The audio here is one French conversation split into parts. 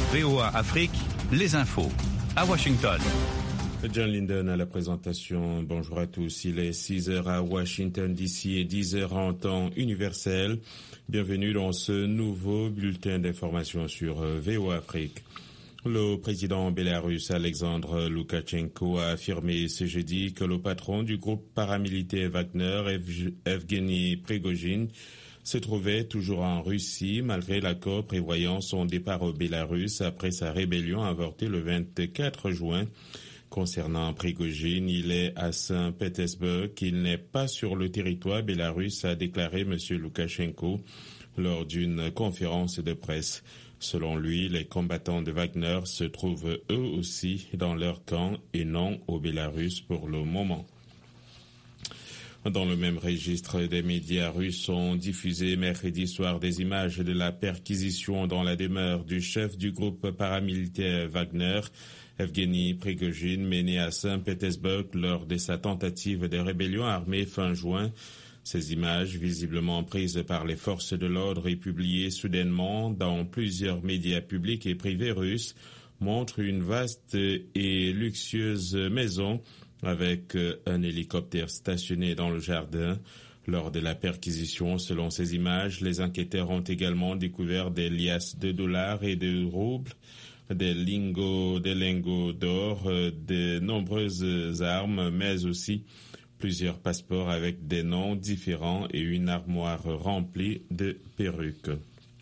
VOA Afrique, les infos. À Washington. John Linden à la présentation. Bonjour à tous. Il est 6h à Washington DC et 10h en temps universel. Bienvenue dans ce nouveau bulletin d'information sur VOA Afrique. Le président bélarusse Alexandre Loukachenko a affirmé ce jeudi que le patron du groupe paramilitaire Wagner, Evgeny Prigojine, se trouvait toujours en Russie malgré l'accord prévoyant son départ au Bélarus après sa rébellion avortée le 24 juin. Concernant Prigojine, il est à Saint-Pétersbourg, il n'est pas sur le territoire bélarusse, a déclaré M. Loukachenko lors d'une conférence de presse. Selon lui, les combattants de Wagner se trouvent eux aussi dans leur camp et non au Bélarus pour le moment. Dans le même registre, des médias russes ont diffusé mercredi soir des images de la perquisition dans la demeure du chef du groupe paramilitaire Wagner, Evgeny Prigojine, menée à Saint-Pétersbourg lors de sa tentative de rébellion armée fin juin. Ces images, visiblement prises par les forces de l'ordre et publiées soudainement dans plusieurs médias publics et privés russes, montrent une vaste et luxueuse maison avec un hélicoptère stationné dans le jardin. Lors de la perquisition, selon ces images, les enquêteurs ont également découvert des liasses de dollars et de roubles, des lingots d'or, de nombreuses armes, mais aussi plusieurs passeports avec des noms différents et une armoire remplie de perruques.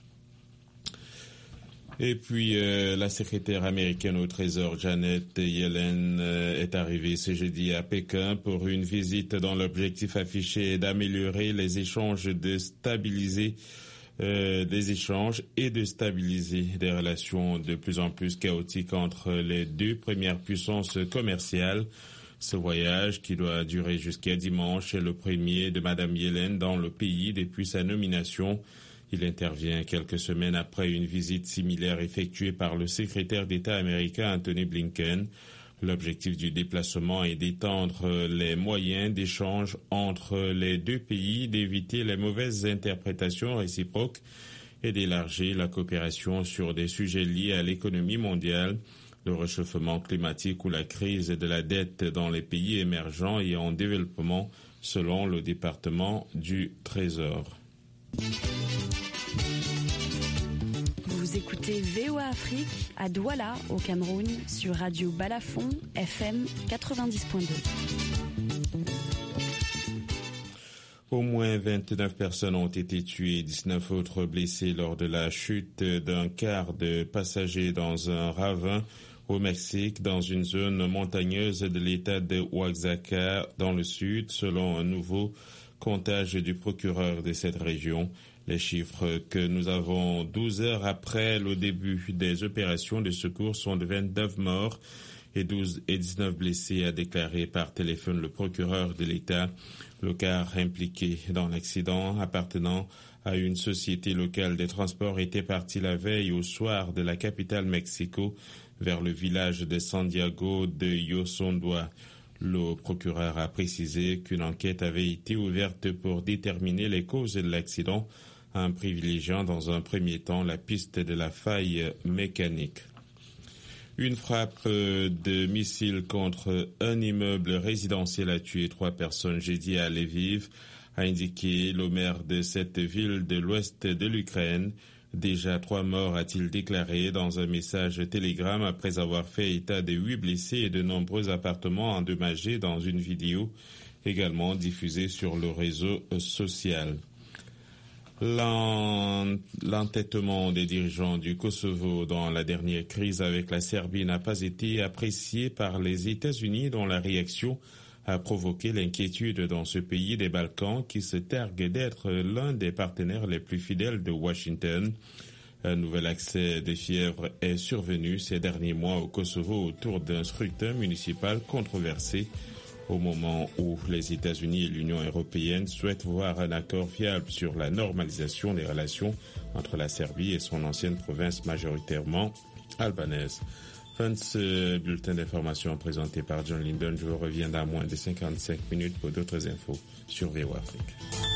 Et puis, la secrétaire américaine au Trésor, Janet Yellen, est arrivée ce jeudi à Pékin pour une visite dont l'objectif affiché est d'améliorer les échanges, de stabiliser des échanges et de stabiliser des relations de plus en plus chaotiques entre les deux premières puissances commerciales. Ce voyage, qui doit durer jusqu'à dimanche, est le premier de Madame Yellen dans le pays depuis sa nomination. Il intervient quelques semaines après une visite similaire effectuée par le secrétaire d'État américain Anthony Blinken. L'objectif du déplacement est d'étendre les moyens d'échange entre les deux pays, d'éviter les mauvaises interprétations réciproques et d'élargir la coopération sur des sujets liés à l'économie mondiale, le réchauffement climatique ou la crise de la dette dans les pays émergents et en développement, selon le département du Trésor. Vous écoutez VOA Afrique à Douala, au Cameroun, sur Radio Balafon, FM 90.2. Au moins 29 personnes ont été tuées et 19 autres blessées lors de la chute d'un car de passagers dans un ravin au Mexique, dans une zone montagneuse de l'État de Oaxaca, dans le sud, selon un nouveau comptage du procureur de cette région. Les chiffres que nous avons 12 heures après le début des opérations de secours sont de 29 morts et 19 blessés, a déclaré par téléphone le procureur de l'État. Le car impliqué dans l'accident appartenant à une société locale de transport était parti la veille au soir de la capitale Mexico vers le village de Santiago de Yosondua. Le procureur a précisé qu'une enquête avait été ouverte pour déterminer les causes de l'accident, en privilégiant dans un premier temps la piste de la faille mécanique. Une frappe de missile contre un immeuble résidentiel a tué 3 personnes jeudi à Lviv, a indiqué le maire de cette ville de l'ouest de l'Ukraine. Déjà 3 morts, a-t-il déclaré dans un message Telegram après avoir fait état de 8 blessés et de nombreux appartements endommagés dans une vidéo également diffusée sur le réseau social. L'entêtement des dirigeants du Kosovo dans la dernière crise avec la Serbie n'a pas été apprécié par les États-Unis, dont la réaction a provoqué l'inquiétude dans ce pays des Balkans qui se targue d'être l'un des partenaires les plus fidèles de Washington. Un nouvel accès de fièvre est survenu ces derniers mois au Kosovo autour d'un scrutin municipal controversé, au moment où les États-Unis et l'Union européenne souhaitent voir un accord fiable sur la normalisation des relations entre la Serbie et son ancienne province majoritairement albanaise. Fin de ce bulletin d'information présenté par John Linden. Je vous reviens dans moins de 55 minutes pour d'autres infos sur VOA Afrique.